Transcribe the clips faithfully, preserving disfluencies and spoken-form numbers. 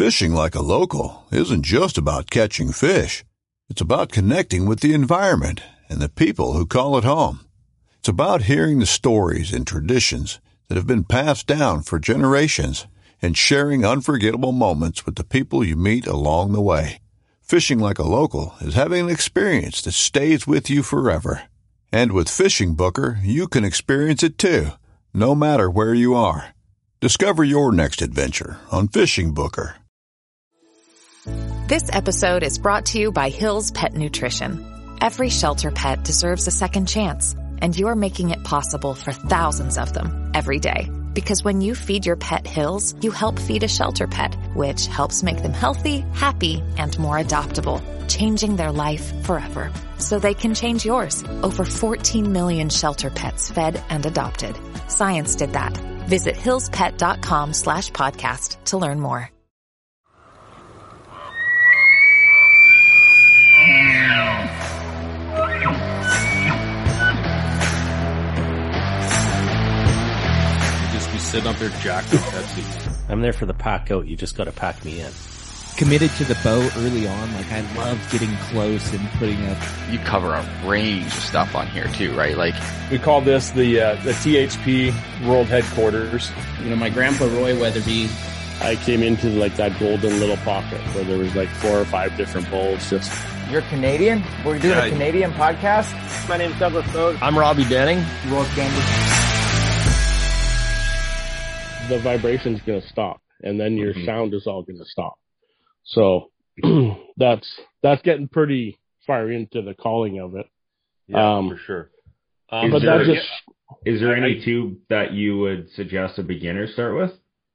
Fishing like a local isn't just about catching fish. It's about connecting with the environment and the people who call it home. It's about hearing the stories and traditions that have been passed down for generations and sharing unforgettable moments with the people you meet along the way. Fishing like a local is having an experience that stays with you forever. And with Fishing Booker, you can experience it too, no matter where you are. Discover your next adventure on Fishing Booker. This episode is brought to you by Hill's Pet Nutrition. Every shelter pet deserves a second chance, and you're making it possible for thousands of them every day. Because when you feed your pet Hill's, you help feed a shelter pet, which helps make them healthy, happy, and more adoptable, changing their life forever. So they can change yours. Over fourteen million shelter pets fed and adopted. Science did that. Visit hillspet.com slash podcast to learn more. Sitting up there jacked up Pepsi. I'm there for the pack out. You just got to pack me in. Committed to the boat early on. Like, I love getting close and putting up. You cover a range of stuff on here too, right? Like, we call this the uh, the T H P World Headquarters. You know, my grandpa Roy Weatherby. I came into like that golden little pocket where there was like four or five different bowls. Just you're Canadian? We're doing yeah, a Canadian podcast. My name's Douglas Bode. I'm Robbie Denning. Roy Candy. The vibration's going to stop, and then your mm-hmm. sound is all going to stop. So that's that's getting pretty far into the calling of it. Yeah, um, for sure. Um, but that just is there any I, tube that you would suggest a beginner start with?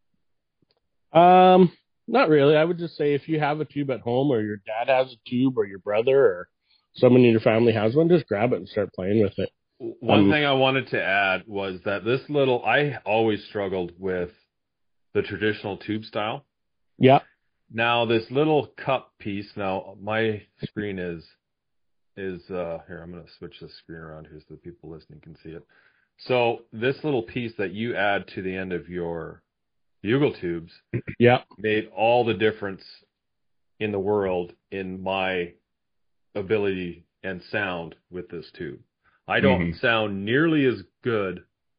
Um, not really. I would just say if you have a tube at home, or your dad has a tube, or your brother, or someone in your family has one, just grab it and start playing with it. One um, thing I wanted to add was that this little, I always struggled with the traditional tube style. Yeah. Now this little cup piece, now my screen is, is, uh, here, I'm going to switch the screen around here so the people listening can see it. So this little piece that you add to the end of your bugle tubes yeah, made all the difference in the world in my ability and sound with this tube. I don't mm-hmm. sound nearly as good.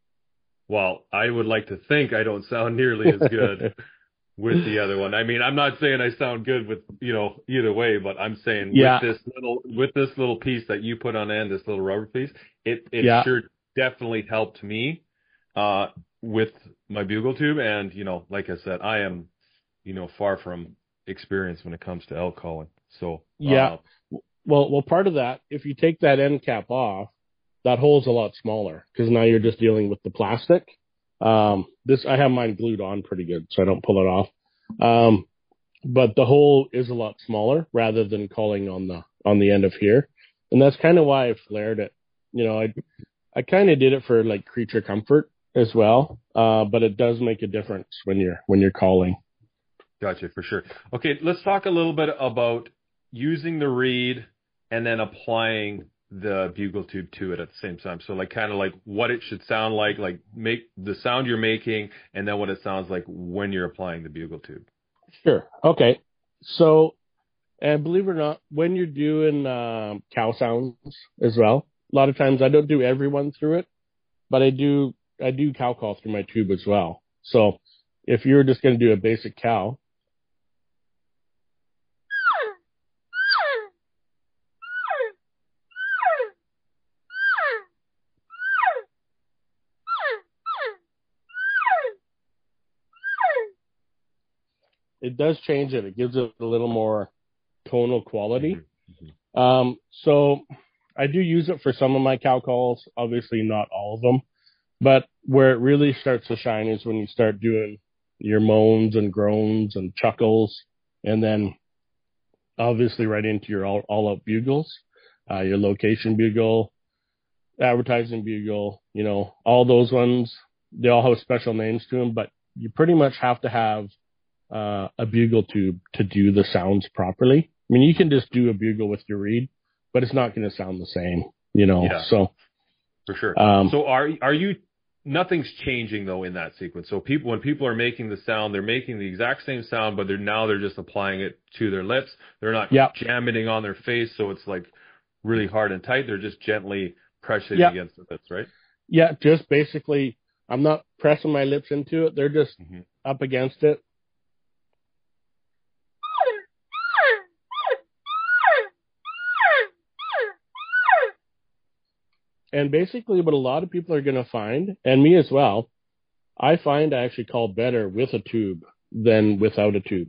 Well, I would like to think I don't sound nearly as good with the other one. I mean, I'm not saying I sound good with, you know, either way, but I'm saying yeah. with this little, with this little piece that you put on end, this little rubber piece, it, it yeah. sure definitely helped me, uh, with my bugle tube. And, you know, like I said, I am, you know, far from experienced when it comes to elk calling. So, yeah. Uh, well, well, part of that, if you take that end cap off, that hole's a lot smaller because now you're just dealing with the plastic. Um, this, I have mine glued on pretty good, so I don't pull it off. Um, but the hole is a lot smaller rather than calling on the, on the end of here. And that's kind of why I flared it. You know, I, I kind of did it for like creature comfort as well. Uh, but it does make a difference when you're, when you're calling. Gotcha, for sure. Okay. Let's talk a little bit about using the reed and then applying the bugle tube to it at the same time. So like kind of like what it should sound like, like make the sound you're making and then what it sounds like when you're applying the bugle tube. Sure. Okay. So, and believe it or not, when you're doing um, cow sounds as well, a lot of times I don't do everyone through it, but I do, I do cow call through my tube as well. So if you're just going to do a basic cow, it does change it. It gives it a little more tonal quality. Mm-hmm. Um, so I do use it for some of my cow calls, obviously not all of them, but where it really starts to shine is when you start doing your moans and groans and chuckles, and then obviously right into your all, all out bugles, uh, your location bugle, advertising bugle, you know, all those ones, they all have special names to them, but you pretty much have to have uh, a bugle tube to do the sounds properly. I mean, you can just do a bugle with your reed, but it's not going to sound the same, you know, yeah, so. For sure. Um, so are, are you, nothing's changing though in that sequence. So people, when people are making the sound, they're making the exact same sound, but they're now they're just applying it to their lips. They're not yep. jamming it on their face, so it's like really hard and tight. They're just gently pressing yep. against the lips, right? Yeah, just basically, I'm not pressing my lips into it. They're just mm-hmm. up against it. And basically what a lot of people are going to find, and me as well, I find I actually call better with a tube than without a tube.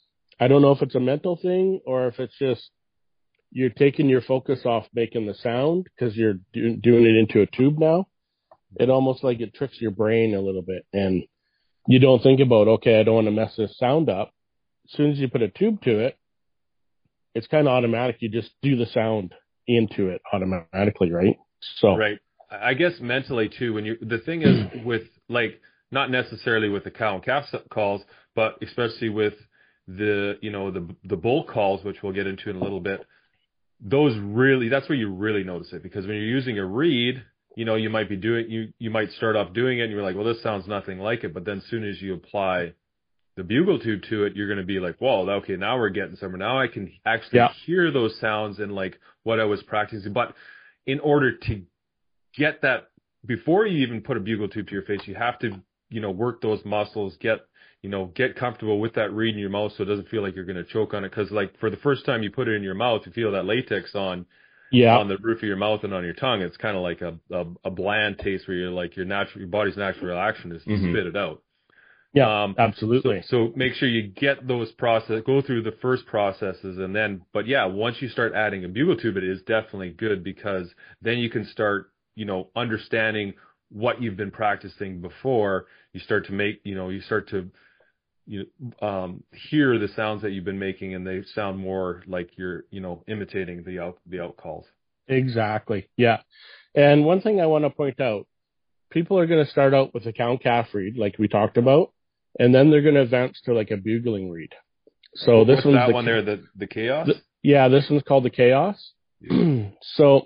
I don't know if it's a mental thing or if it's just you're taking your focus off making the sound because you're do- doing it into a tube now. It almost like it tricks your brain a little bit. And you don't think about, okay, I don't want to mess this sound up. As soon as you put a tube to it, it's kind of automatic. You just do the sound into it automatically, right? So right. I guess mentally too, when you, the thing is with like, not necessarily with the cow and calf calls, but especially with the, you know, the, the bull calls, which we'll get into in a little bit, those really, that's where you really notice it, because when you're using a reed, you know, you might be doing, you, you might start off doing it and you're like, well, this sounds nothing like it. But then as soon as you apply the bugle tube to it, you're going to be like, whoa, okay, now we're getting somewhere. Now I can actually yeah. hear those sounds and like what I was practicing. But in order to get that, before you even put a bugle tube to your face, you have to, you know, work those muscles, get, you know, get comfortable with that reed in your mouth so it doesn't feel like you're going to choke on it. Because like for the first time you put it in your mouth, you feel that latex on yeah. on the roof of your mouth and on your tongue. It's kind of like a, a, a bland taste where you're like your natural, your body's natural reaction is to mm-hmm. spit it out. Yeah, um, absolutely. So, so make sure you get those process, go through the first processes and then, but yeah, once you start adding a bugle tube, it is definitely good because then you can start, you know, understanding what you've been practicing before. You start to make, you know, you start to, you um, hear the sounds that you've been making and they sound more like you're, you know, imitating the out, the out calls. Exactly. Yeah. And one thing I want to point out, people are going to start out with a cow and calf reed, like we talked about. And then they're going to advance to like a bugling reed. So well, this what's one's that the, one there, the, the Chaos? The, yeah, this one's called the Chaos. Yeah. So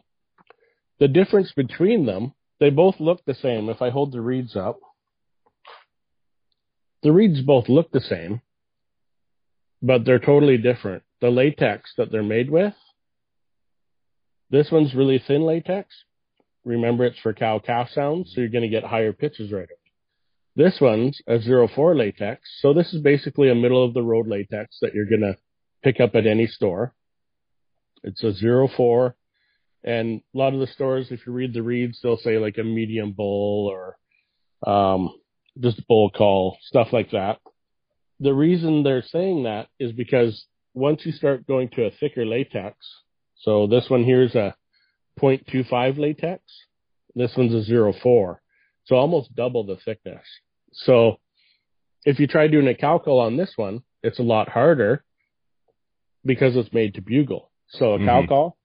the difference between them, they both look the same. If I hold the reeds up, the reeds both look the same, but they're totally different. The latex that they're made with, this one's really thin latex. Remember, it's for cow-calf sounds, so you're going to get higher pitches right away. This one's a zero four latex. So this is basically a middle-of-the-road latex that you're going to pick up at any store. It's a zero four. And a lot of the stores, if you read the reads, they'll say like a medium bull or um, just bull call, stuff like that. The reason they're saying that is because once you start going to a thicker latex, so this one here is a zero point two five latex. This one's a zero four. So almost double the thickness. So if you try doing a cow call on this one, it's a lot harder because it's made to bugle. So a cow mm-hmm. call.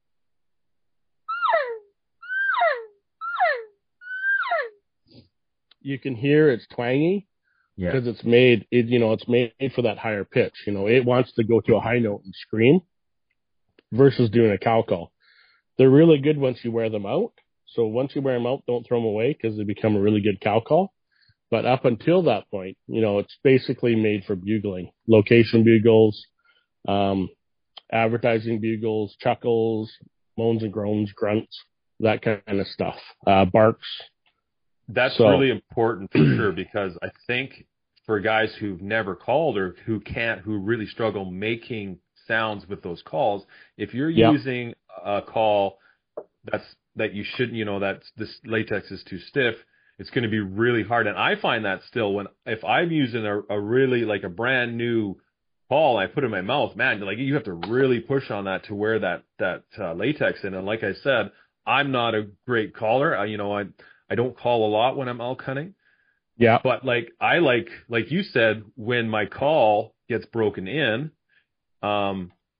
You can hear it's twangy yeah. because it's made, it, you know, it's made for that higher pitch. You know, it wants to go to a high note and scream versus doing a cow call. They're really good once you wear them out. So once you wear them out, don't throw them away because they become a really good cow call. But up until that point, you know, it's basically made for bugling. Location bugles, um, advertising bugles, chuckles, moans and groans, grunts, that kind of stuff. Uh, barks. That's so, really important for sure because I think for guys who've never called or who can't, who really struggle making sounds with those calls, if you're yep. using a call that's that you shouldn't, you know, that this latex is too stiff, it's going to be really hard. And I find that still when, if I'm using a, a really like a brand new call, I put it in my mouth, man, like you have to really push on that to wear that, that uh, latex in. And like I said, I'm not a great caller. I, you know, I, I don't call a lot when I'm elk hunting. Yeah. But like, I like, like you said, when my call gets broken in, um,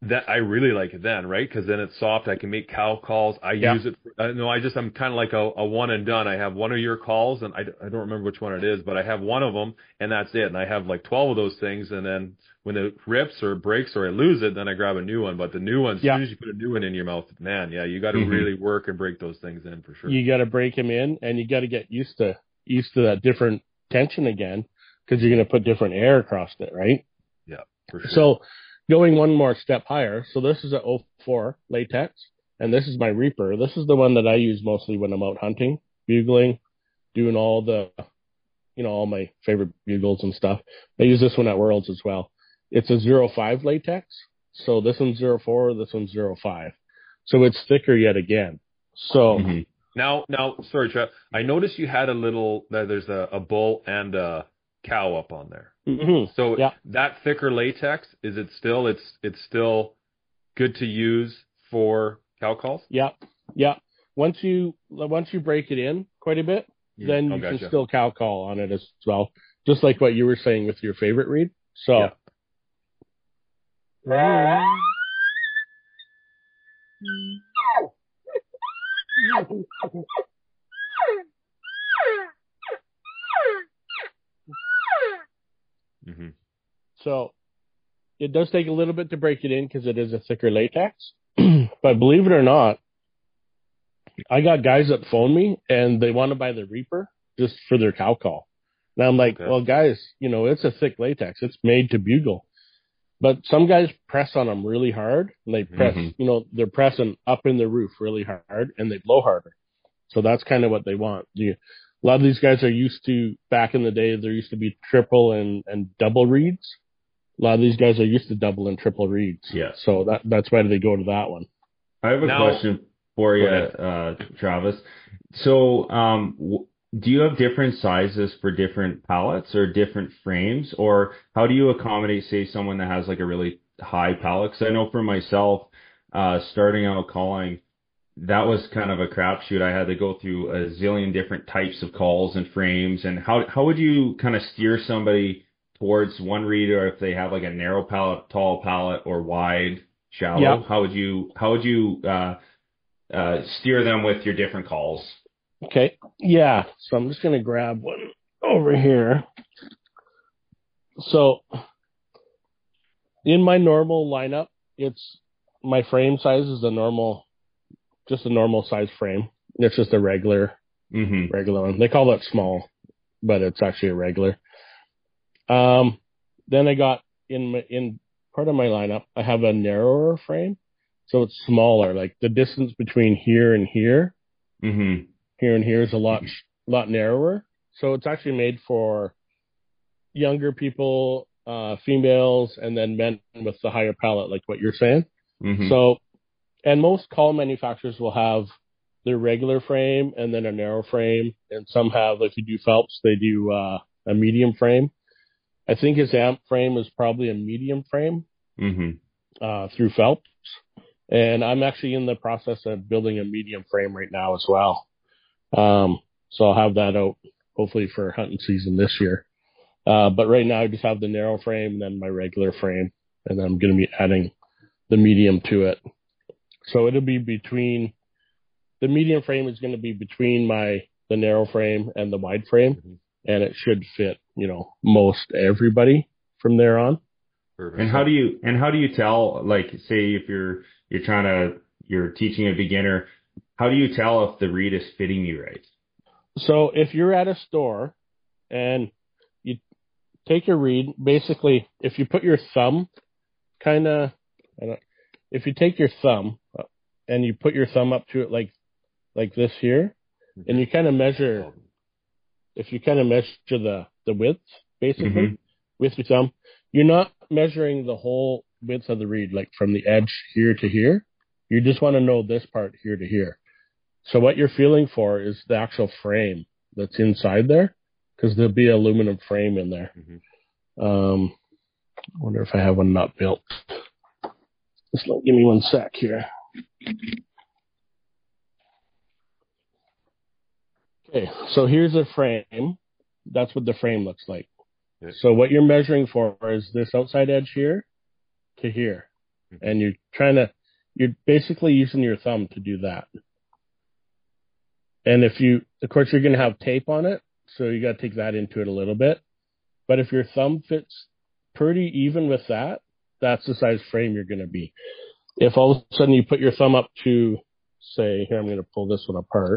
that I really like it then, right? Because then it's soft. I can make cow calls. I yeah. use it. Uh, no, I just I'm kind of like a, a one and done. I have one of your calls, and I, I don't remember which one it is, but I have one of them, and that's it. And I have like twelve of those things, and then when it rips or breaks or I lose it, then I grab a new one. But the new ones, yeah. as soon as you put a new one in your mouth, man, yeah, you got to mm-hmm. really work and break those things in for sure. You got to break them in, and you got to get used to used to that different tension again, because you're going to put different air across it, right? Yeah, for sure. So going one more step higher, so this is a oh four latex, and this is my Reaper. This is the one that I use mostly when I'm out hunting, bugling, doing all the, you know, all my favorite bugles and stuff. I use this one at Worlds as well. It's a zero five latex, so this one's zero four, this one's zero five. So it's thicker yet again. So mm-hmm. now, now, sorry, Trev, I noticed you had a little, there's a, a bull and a cow up on there. Mm-hmm. So yeah. that thicker latex, is it still, it's, it's still good to use for cow calls? Yeah. Yeah. Once you, once you break it in quite a bit, yeah. then you oh, gotcha. can still cow call on it as well. Just like what you were saying with your favorite reed. So. Yeah. Mm-hmm. So it does take a little bit to break it in because it is a thicker latex. But believe it or not, I got guys that phone me and they want to buy the Reaper just for their cow call. And I'm like, okay. well, guys, you know, it's a thick latex. It's made to bugle. But some guys press on them really hard, and they press, mm-hmm. you know, they're pressing up in the roof really hard, and they blow harder. So that's kind of what they want. You, a lot of these guys are used to, back in the day, there used to be triple and, and double reeds. A lot of these guys are used to double and triple reeds. Yeah. So that that's why they go to that one. I have a now, question for you, uh, Travis. So, um, w- do you have different sizes for different pallets or different frames, or how do you accommodate, say, someone that has like a really high pallet? Because I know for myself, uh, starting out calling, that was kind of a crapshoot. I had to go through a zillion different types of calls and frames. And how how would you kind of steer somebody towards one reader if they have like a narrow pallet, tall pallet, or wide, shallow? Yeah. How would you how would you uh, uh, steer them with your different calls? Okay. Yeah. So I'm just going to grab one over here. So in my normal lineup, it's my frame size is a normal, just a normal size frame. It's just a regular, mm-hmm. regular one. They call that small, but it's actually a regular. Um, then I got in my, in part of my lineup, I have a narrower frame. So it's smaller, like the distance between here and here. Mm-hmm. Here and here is a lot, lot narrower. So it's actually made for younger people, uh, females, and then men with the higher palate, like what you're saying. Mm-hmm. So, and most call manufacturers will have their regular frame and then a narrow frame. And some have, if you do Phelps, they do, uh, a medium frame. I think his amp frame is probably a medium frame, mm-hmm. uh, through Phelps. And I'm actually in the process of building a medium frame right now as well. Um, so I'll have that out hopefully for hunting season this year. Uh, but right now I just have the narrow frame and then my regular frame, and then I'm going to be adding the medium to it. So it'll be between, the medium frame is going to be between my, the narrow frame and the wide frame, mm-hmm. and it should fit, you know, most everybody from there on. And how do you, and how do you tell, like, say if you're, you're trying to, you're teaching a beginner, how do you tell if the reed is fitting you right? So if you're at a store and you take your reed, basically, if you put your thumb kind of, if you take your thumb and you put your thumb up to it like, like this here, mm-hmm. and you kind of measure, if you kind of measure the, the width, basically, mm-hmm. with your thumb, you're not measuring the whole width of the reed, like from the edge here to here. You just want to know this part here to here. So what you're feeling for is the actual frame that's inside there, because there'll be an aluminum frame in there. Mm-hmm. Um, I wonder if I have one not built. Just let, give me one sec here. Okay, so here's a frame. That's what the frame looks like. Yeah. So what you're measuring for is this outside edge here to here. and you're trying to, you're basically using your thumb to do that. And if you, of course, you're going to have tape on it, so you got to take that into it a little bit. But if your thumb fits pretty even with that, that's the size frame you're going to be. If all of a sudden you put your thumb up to, say, here, I'm going to pull this one apart.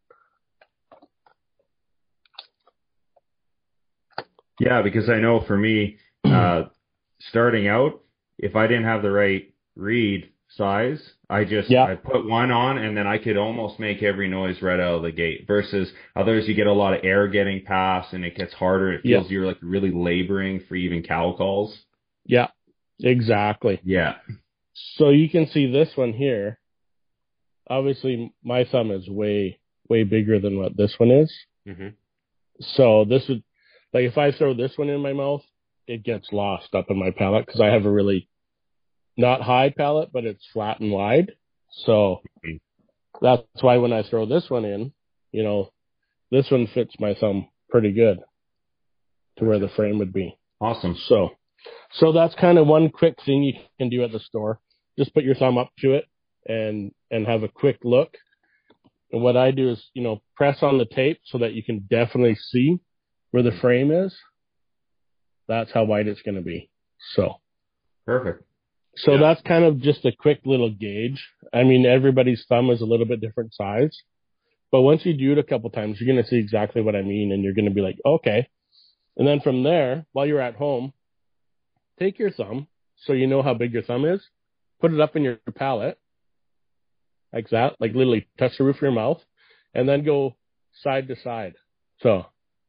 Yeah, because I know for me, uh, starting out, if I didn't have the right reed size, I just yeah. I put one on and then I could almost make every noise right out of the gate. Versus others, you get a lot of air getting past and it gets harder. It feels yeah. you're like really laboring for even cow calls. Yeah, exactly. Yeah. So you can see this one here. Obviously, my thumb is way, way bigger than what this one is. Mm-hmm. So this would, like if I throw this one in my mouth, it gets lost up in my palate because I have a really not high palate, but it's flat and wide. So mm-hmm. that's why when I throw this one in, you know, this one fits my thumb pretty good to where the frame would be. Awesome. So, so that's kind of one quick thing you can do at the store. Just put your thumb up to it and, and have a quick look. And what I do is, you know, press on the tape so that you can definitely see where the frame is. That's how wide it's going to be. So. Perfect. So yeah. that's kind of just a quick little gauge. I mean, everybody's thumb is a little bit different size. But once you do it a couple times, you're going to see exactly what I mean. And you're going to be like, okay. And then from there, while you're at home, take your thumb so you know how big your thumb is. Put it up in your palate. Like that. Like literally touch the roof of your mouth. And then go side to side. So.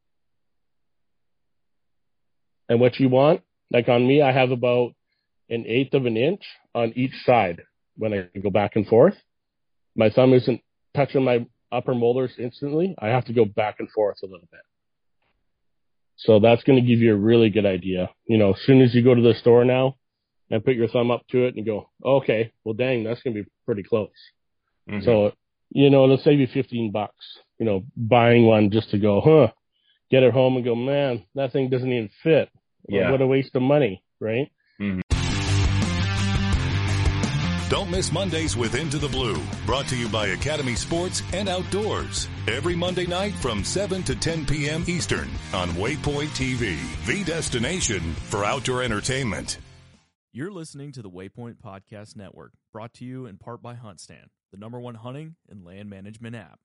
And what you want, like on me, I have about an eighth of an inch on each side when I go back and forth. My thumb isn't touching my upper molars instantly. I have to go back and forth a little bit. So that's going to give you a really good idea. You know, as soon as you go to the store now and put your thumb up to it and go, okay, well, dang, that's going to be pretty close. Mm-hmm. So, you know, it'll save you fifteen bucks, you know, buying one just to go, huh, get it home and go, man, that thing doesn't even fit. Yeah. What a waste of money, right? Mm-hmm. Don't miss Mondays with Into the Blue, brought to you by Academy Sports and Outdoors. Every Monday night from seven to ten p.m. Eastern on Waypoint T V, the destination for outdoor entertainment. You're listening to the Waypoint Podcast Network, brought to you in part by HuntStand, the number one hunting and land management app.